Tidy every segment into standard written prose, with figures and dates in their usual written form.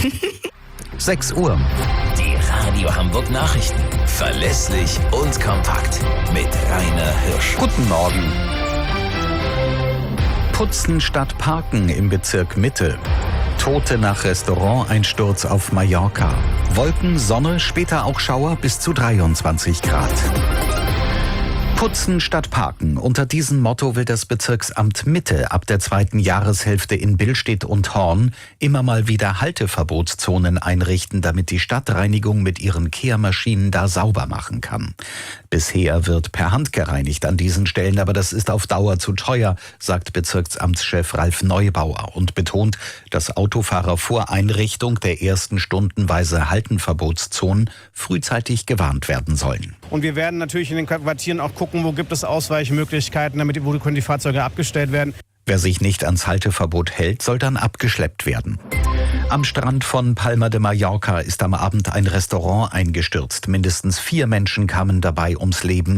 6 Uhr. Die Radio Hamburg Nachrichten. Verlässlich und kompakt. Mit Rainer Hirsch. Guten Morgen. Putzen statt Parken im Bezirk Mitte. Tote nach Restauranteinsturz auf Mallorca. Wolken, Sonne, später auch Schauer bis zu 23 Grad. Putzen statt Parken. Unter diesem Motto will das Bezirksamt Mitte ab der 2. Jahreshälfte in Billstedt und Horn immer mal wieder Halteverbotszonen einrichten, damit die Stadtreinigung mit ihren Kehrmaschinen da sauber machen kann. Bisher wird per Hand gereinigt an diesen Stellen, aber das ist auf Dauer zu teuer, sagt Bezirksamtschef Ralf Neubauer und betont, dass Autofahrer vor Einrichtung der ersten stundenweise Haltenverbotszonen frühzeitig gewarnt werden sollen. Und wir werden natürlich in den Quartieren auch gucken, wo gibt es Ausweichmöglichkeiten, wo können die Fahrzeuge abgestellt werden. Wer sich nicht ans Halteverbot hält, soll dann abgeschleppt werden. Am Strand von Palma de Mallorca ist am Abend ein Restaurant eingestürzt. Mindestens 4 Menschen kamen dabei ums Leben.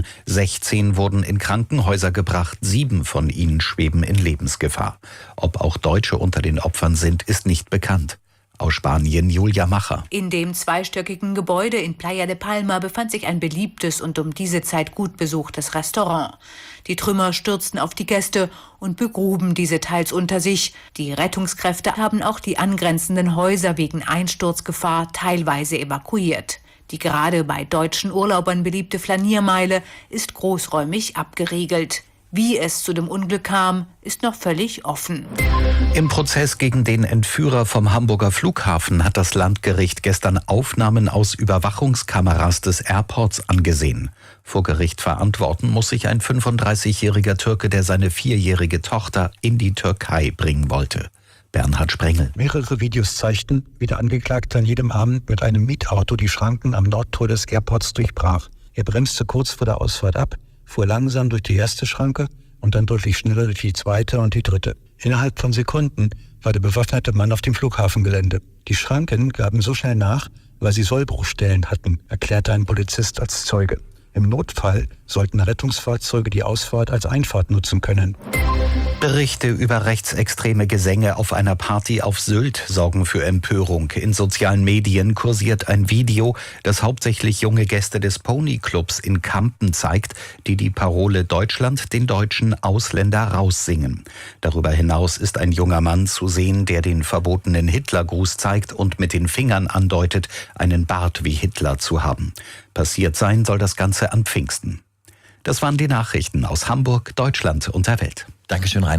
16 wurden in Krankenhäuser gebracht. 7 von ihnen schweben in Lebensgefahr. Ob auch Deutsche unter den Opfern sind, ist nicht bekannt. Aus Spanien Julia Macher. In dem zweistöckigen Gebäude in Playa de Palma befand sich ein beliebtes und um diese Zeit gut besuchtes Restaurant. Die Trümmer stürzten auf die Gäste und begruben diese teils unter sich. Die Rettungskräfte haben auch die angrenzenden Häuser wegen Einsturzgefahr teilweise evakuiert. Die gerade bei deutschen Urlaubern beliebte Flaniermeile ist großräumig abgeriegelt. Wie es zu dem Unglück kam, ist noch völlig offen. Im Prozess gegen den Entführer vom Hamburger Flughafen hat das Landgericht gestern Aufnahmen aus Überwachungskameras des Airports angesehen. Vor Gericht verantworten muss sich ein 35-jähriger Türke, der seine 4-jährige Tochter in die Türkei bringen wollte. Bernhard Sprengel. Mehrere Videos zeigten, wie der Angeklagte an jedem Abend mit einem Mietauto die Schranken am Nordtor des Airports durchbrach. Er bremste kurz vor der Ausfahrt ab, fuhr langsam durch die erste Schranke und dann deutlich schneller durch die zweite und die dritte. Innerhalb von Sekunden war der bewaffnete Mann auf dem Flughafengelände. Die Schranken gaben so schnell nach, weil sie Sollbruchstellen hatten, erklärte ein Polizist als Zeuge. Im Notfall sollten Rettungsfahrzeuge die Ausfahrt als Einfahrt nutzen können. Berichte über rechtsextreme Gesänge auf einer Party auf Sylt sorgen für Empörung. In sozialen Medien kursiert ein Video, das hauptsächlich junge Gäste des Pony Clubs in Kampen zeigt, die Parole Deutschland den Deutschen Ausländer raussingen. Darüber hinaus ist ein junger Mann zu sehen, der den verbotenen Hitlergruß zeigt und mit den Fingern andeutet, einen Bart wie Hitler zu haben. Passiert sein soll das Ganze an Pfingsten. Das waren die Nachrichten aus Hamburg, Deutschland und der Welt. Dankeschön, Rainer.